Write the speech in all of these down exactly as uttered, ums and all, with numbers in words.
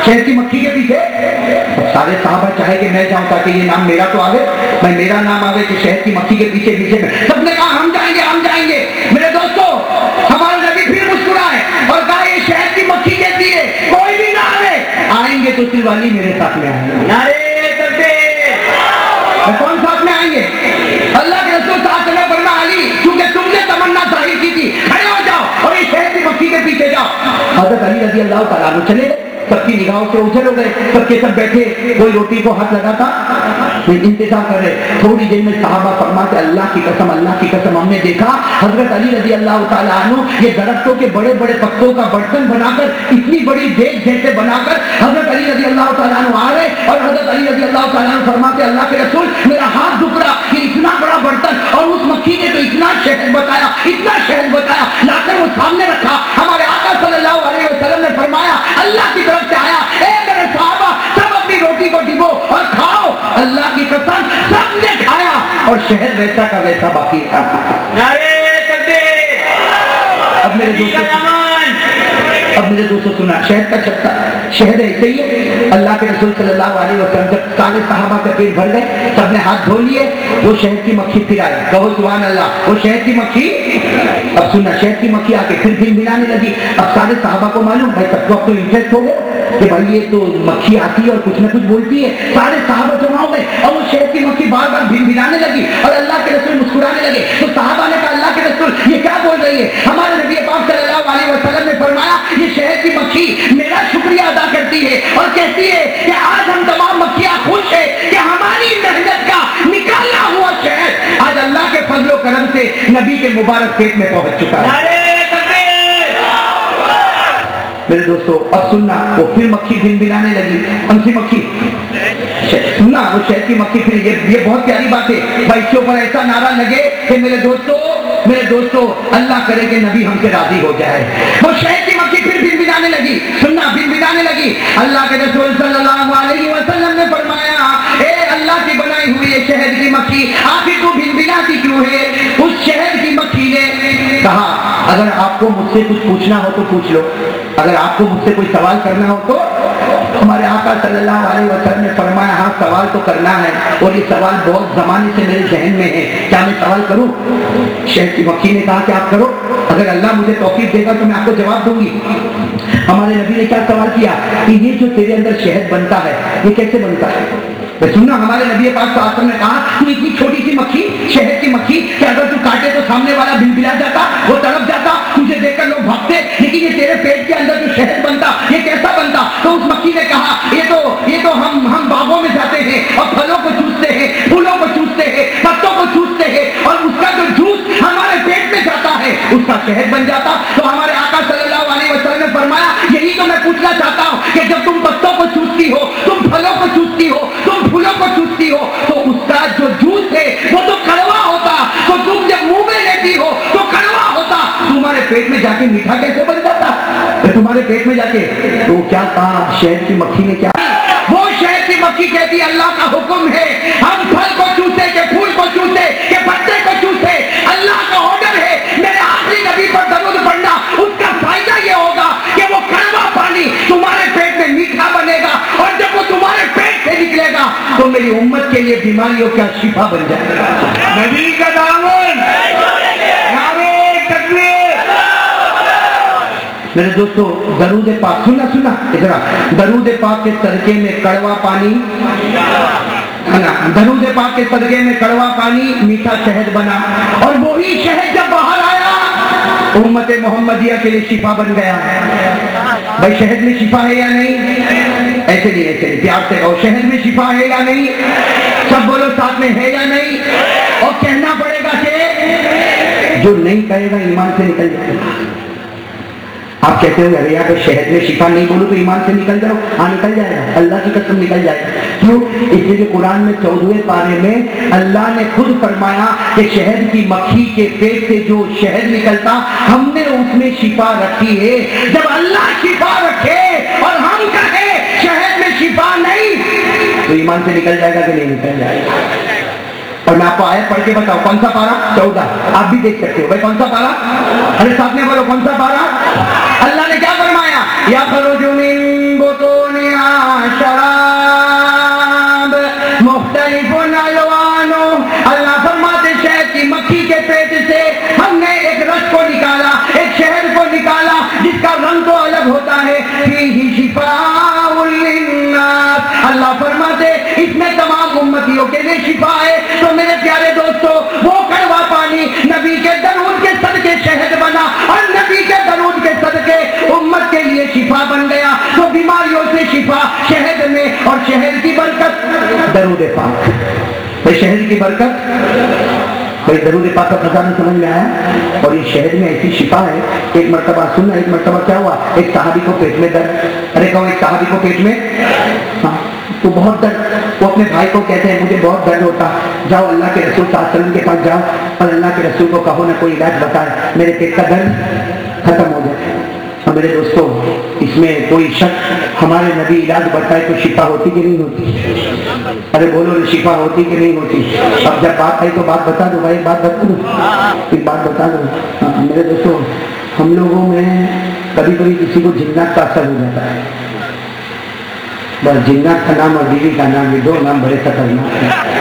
शहद की मक्खी के पीछे। सारे साहबा चाहे कि मैं जाऊं ताकि ये नाम मेरा तो आवे, मैं मेरा नाम आवे कि शहद की मक्खी के पीछे पीछे में। सबने कहा हम जाएंगे हम जाएंगे। मेरे दोस्तों हमारे नबी फिर मुस्कुराए और कहा ये शहद की मक्खी कहती है कोई भी ना आवे, आएंगे तो सिर्फ अली मेरे साथ में आएंगे। नारे तकबीर। कौन साथ में आएंगे? अल्लाह के रसूल साथ में फरमा अली, क्योंकि तुमने तमन्ना जाहिर की थी, खड़े हो जाओ और इस शहद की मक्खी के पीछे जाओ। हज़रत अली रज़ी अल्लाह तआला अन्हु चले, सबकी निगाहों से उछल हो गए, सबके सब बैठे, कोई रोटी को हाथ लगाता इंतजार कर रहे। थोड़ी देर में साहबा फरमाते अल्लाह की कसम अल्लाह की कसम हमने देखा हजरत अली रज़ी अल्लाह तआला अन्हु ये दरख्तों के बड़े बड़े पत्तों का बर्तन बनाकर, इतनी बड़ी देख जैसे बनाकर हजरत अली रज़ी अल्लाह तआला अन्हु आ रहे और हजरत अली रज़ी अल्लाह तआला अन्हु फरमाते अल्लाह के रसूल मेरा हाथ दुख रहा, ये इतना बड़ा बर्तन और उस मक्खी ने तो इतना शहद बताया इतना शहद बताया, लाकर वो सामने रखा। हमारे आका सल्लल्लाहु अलैहि वसल्लम ने फरमाया अल्लाह की तरफ से आया, ए मेरे साहबा सब अपनी रोटी को डिबो और खाओ। अल्लाह की कसम सबने खाया और शहद वैसा का वैसा बाकी था। अब मेरे दोस्तों अब मेरे दोस्तों सुना, शहद का छत्ता शहद ऐसे ही है। अल्लाह के रसूल सल्लल्लाहु अलैहि वसल्लम जब सारे सहाबा का पेट भर गए, सबने हाथ धो लिए, वो शहद की मक्खी फिर आई, कहो सुभान अल्लाह। वो शहद की मक्खी अब सुना, शहद की मक्खी आके फिर फिर मिलाने लगी। अब सारे सहाबा को मालूम, भाई सबको अब तो इंटरेस्ट हो गया कि भाई ये तो मक्खी आती है और कुछ ना कुछ बोलती है। सारे सहाबा जमा हो गए और वो शहद की मक्खी बार बार भिन भिनाने लगी और अल्लाह के रसूल मुस्कुराने लगे। तो सहाबा ने कहा अल्लाह के रसूल ये क्या बोल रही है? हमारे नबी पाक सल्लल्लाहु अलैहि वसल्लम ने फरमाया ये शहद की मक्खी मेरा शुक्रिया अदा करती है और कहती है कि आज हम तमाम मक्खियां खुश है कि हमारी मेहनत का निकाला हुआ शहद आज अल्लाह के फजलो करम से नबी के मुबारक पेट में पहुंच चुका है। मेरे दोस्तों अब सुनना, वो फिर मक्खी भिन भिनाने लगी। कौन सी मक्खी? सुनना, वो शहद की मक्खी फिर। ये ये बहुत प्यारी बात है भाई, इसके ऊपर ऐसा नारा लगे कि मेरे दोस्तों मेरे दोस्तों अल्लाह करे कि नबी हमसे राजी हो जाए। वो शहद की मक्खी फिर भिन भिनाने लगी। सुनना, भिन भिनाने लगी। अल्लाह के रसूल सल्लल्लाहु अलैहि वसल्लम ने फरमाया ए अल्लाह की बनाई हुई है शहद की मक्खी, आखिर तू भिन भिनाती क्यों है? उस शहद की मक्खी ने कहा अगर आपको मुझसे कुछ पूछना हो तो पूछ लो, अगर आपको मुझसे कोई सवाल करना हो तो। हमारे आका सल्लल्लाहु अलैहि वसल्लम ने फरमाया हाँ सवाल तो करना है और ये सवाल बहुत जमाने से मेरे जहन में है, क्या मैं सवाल करूं? शहद की मक्खी ने कहा कि आप करो, अगर अल्लाह मुझे तौफीक देगा तो मैं आपको जवाब दूंगी। हमारे नबी ने क्या सवाल किया कि ये जो तेरे अंदर शहद बनता है ये कैसे बनता है? सुनना, हमारे नबी पाक सल्लल्लाहु अलैहि वसल्लम ने कहा तू इतनी छोटी सी मक्खी शहद की मक्खी कि अगर तू काटे तो सामने वाला भिलभिला जाता, वो तड़प जाता, तुझे देखकर लोग भागते, लेकिन ये तेरे पेट के अंदर जो शहद बनता ये कैसा बनता? तो उस मक्खी ने कहा ये तो ये तो हम हम बागों में जाते हैं और फलों को चूसते हैं, फूलों को चूसते हैं, पत्तों को चूसते हैं और उसका जो जूस हमारे पेट में जाता है उसका शहद बन जाता। तो हमारे आका सल्लल्लाहु अलैहि वसल्लम ने फरमाया यही तो मैं पूछना चाहता हूँ कि जब तुम पत्तों को चूसती हो, तुम फलों को चूसती हो, तुम फूलों को चूसती हो, तो उसका जो जूस है वो तो कड़वा होता, तो तुम जब मुंह में लेती हो तो कड़वा होता, तुम्हारे पेट में जाके मीठा कैसे बन जाता? तो तुम्हारे पेट में जाके तो क्या कहा शहद की मक्खी ने? क्या वो शहद की मक्खी कहती अल्लाह का हुक्म है हम फल को चूसे के फूल को चूसे के पत्ते को चूसे, अल्लाह का ऑर्डर है मेरे आखिरी नबी पर दरूद पढ़ना, उसका फायदा ये होगा कि वो कड़वा पानी तुम्हारे पेट में मीठा बनेगा और जब वो तुम्हारे पेट से निकलेगा तो मेरी उम्मत के लिए बीमारियों का शिफा बन जाएगा। नबी का दामन, मेरे दोस्तों दरूद पाक सुनना सुनना इधर, दरूद पाक के सदके में कड़वा पानी दरूद पाक के सदके में कड़वा पानी मीठा शहद बना और वही शहद जब बाहर आया उम्मत मोहम्मदिया के लिए शिफा बन गया। भाई शहद में शिफा है या नहीं? ऐसे नहीं ऐसे नहीं, प्यार से कहो शहद में शिफा है या नहीं? सब बोलो साथ में है या नहीं? और कहना पड़ेगा कि जो नहीं कहेगा ईमान से निकल जाएगा। आप कहते हो अरे यार शहद में शिफा नहीं बोलो तो ईमान से निकल जाओ, हाँ निकल जाएगा, अल्लाह की कसम निकल जाएगा। क्यों? इसलिए कुरान में चौदहवें पारे में अल्लाह ने खुद फरमाया कि शहद की मक्खी के पेट से जो शहद निकलता हमने उसमें शिफा रखी है। जब अल्लाह शिफा रखे और हम कहे शहद में शिफा नहीं तो ईमान से निकल जाएगा कि नहीं निकल जाएगा? और मैं आपको आयत पढ़ के बताऊं, कौन सा पारा? चौदह, आप भी देख सकते हो। भाई कौन सा पारा? अरे साथ में बोलो कौन सा पारा? अल्लाह ने क्या फरमाया? या खरुजु मिन बुतूनिहा شفاء للناس، اللہ فرماتے اس میں تمام امتیوں کے لیے شفا ہے۔ تو میرے پیارے دوستو وہ کڑوا پانی نبی کے درود کے صدقے شہد بنا اور نبی کے درود کے صدقے امت کے لیے شفا بن گیا۔ تو بیماریوں سے شفا شہد میں، اور شہد کی برکت درود پاک، شہد کی برکت بھائی درود پاک کا خزانہ سمجھ میں آیا۔ اور یہ شہد میں ایسی شفا ہے، ایک مرتبہ سننا، ایک مرتبہ کیا ہوا، ایک صحابی کو پیٹ میں درد، ارے کہو ایک صحابی کو پیٹ میں ہاں تو بہت درد، وہ اپنے بھائی کو کہتے ہیں مجھے بہت درد ہوتا، جاؤ اللہ کے رسول صلی اللہ علیہ وسلم کے پاس جاؤ اور اللہ کے رسول کو کہو نہ کوئی علاج بتائے، میرے پیٹ کا درد ختم ہو جائے۔ اور میرے دوستوں اس میں کوئی شک، ہمارے نبی علاج بتائے تو شفا ہوتی کہ نہیں ہوتی؟ ارے بولو شفا ہوتی کہ نہیں ہوتی؟ اب جب بات آئی تو بات بتا دو بھائی، بات بتا دو، ایک بات بتا دو میرے دوستوں، ہم لوگوں میں کبھی کبھی کسی کو جنات کا اثر ہو جاتا ہے، بس جنات کا نام اور بیوی کا نام، یہ دو نام بڑے خطرناک ہیں۔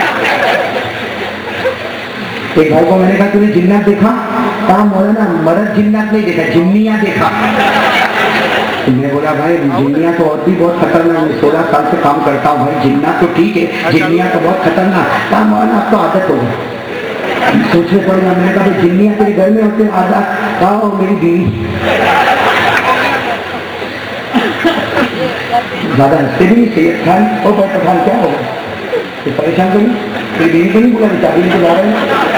ایک بھائی کو میں نے کہا تم نے جنات دیکھا؟ کہا مولانا مرد جنات نہیں دیکھا، جنیاں دیکھا۔ میں بولا بھائی جنیاں تو اور بھی بہت خطرناک، میں سولہ سال سے کام کرتا ہوں بھائی، جنات تو ٹھیک ہے، جنیاں تو بہت خطرناک۔ کہا مولانا اب تو عادت ہو گئی، سوچنے پڑے گا۔ میں نے کہا جنیاں تیرے گھر میں ہوتے عادت؟ کہا وہ میری بیوی۔ زیادہ ہنستے بھی نہیں، سید خان اور ڈاکٹر خان کیا ہوگا، پریشان تو نہیں، میری بیوی کو نہیں بولا، بیچاری کو جا رہے ہیں